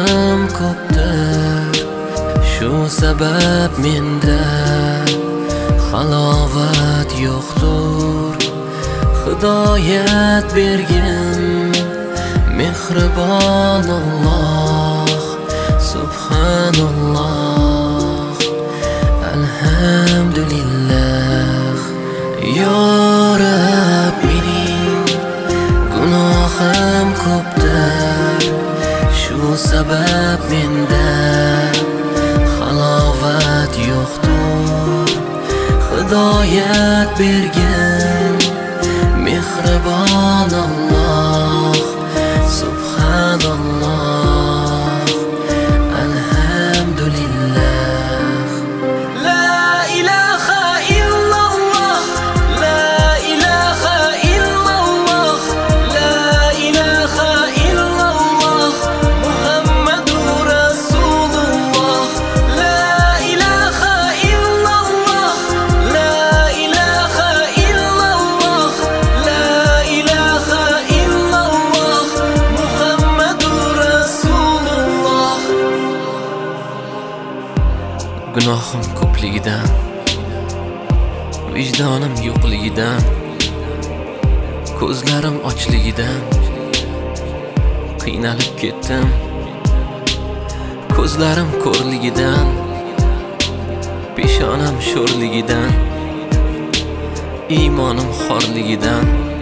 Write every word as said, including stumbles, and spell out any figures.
Gunohim ko'pdir, shu sabab menda halovat yo'qdir. Hidoyat bergin mehribon Alloh, subhanalloh, alhamdulillah. Ya Rab, mening gunohim ko'pdir, shu sabab menda halovat yo'qdir. Hidoyat bergin mehribon Alloh, subhanalloh, alhamdulillah. La ilaha illalloh, la ilaha illalloh, la ilaha illalloh, Muhammadur Rasululloh. La ilaha illalloh, la ilaha illalloh, la ilaha illalloh, Muhammadur Rasululloh. Gunohim ko'pligidan, vijdonim yo'qligidan, ko'zlarim ochligidan qiynalib ketdim. Ko'zlarim ko'rligidan, peshonam sho'rligidan, iymonim xorligidan